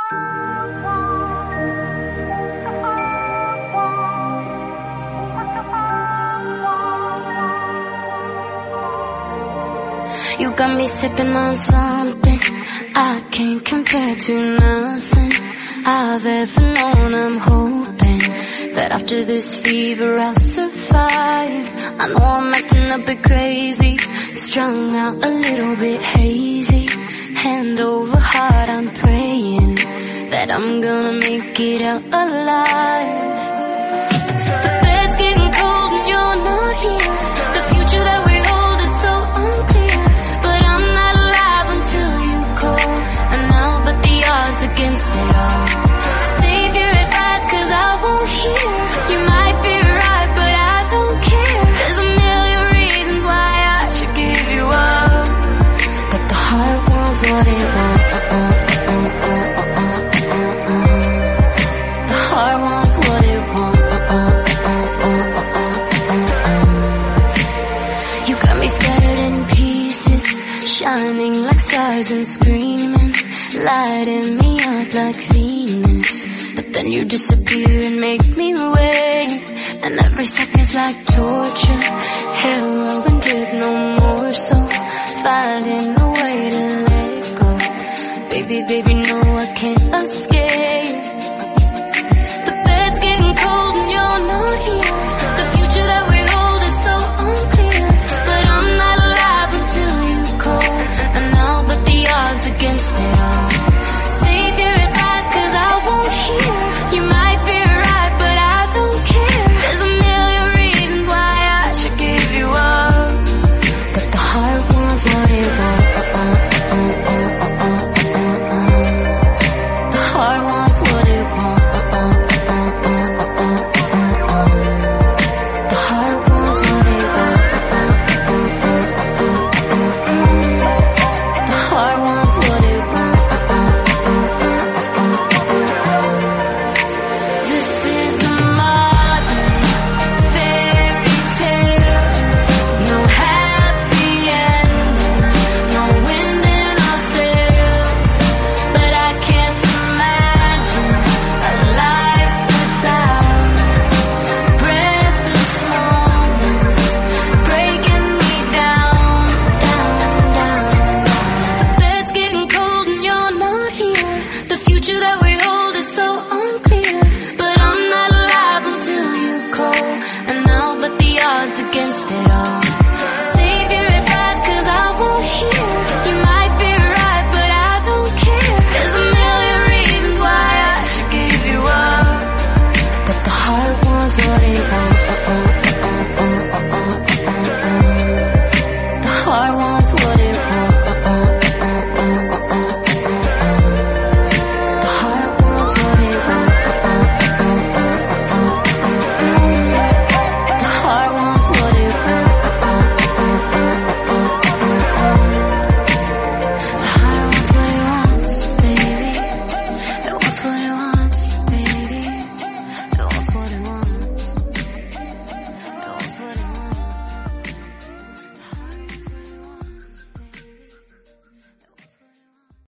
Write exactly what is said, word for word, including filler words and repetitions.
You got me sipping on something I can't compare to nothing I've ever known. I'm hoping that after this fever I'll survive. I know I'm acting a bit crazy, strung out a little bit hazy. Hand over heart, I'm praying that I'm gonna make it out alive. The bed's getting cold and you're not here. The future that we hold is so unclear, but I'm not alive until you call, and I'll bet the odds against it all. Save your advice, cause I won't hear. You might be right, but I don't care. There's a million reasons why I should give you up, but the heart wants what it wants. The heart wants what it wants. You got me scattered in pieces, shining like stars and screaming, lighting me up like Venus. But then you disappear and make me wait, and every second's like torture. Heroin did no more, so finding a way to let go. Baby, baby, no, I can't escape. The bed's getting cold and you're not here. The future that we hold is so unclear, but I'm not alive until you call, and I'll bet the odds against it all. Save your advice, cause I won't hear. You might be right, but I don't care. There's a million reasons why I should give you up, but the heart wants what it wants. The heart wants what it wants. The heart wants what it wants. The heart wants what it wants. This is a modern fairy tale. No happy ending, no wind in our sails. But I can't imagine a life without breathless moments breaking me down, down, down. The bed's getting cold and you're not here. The future that we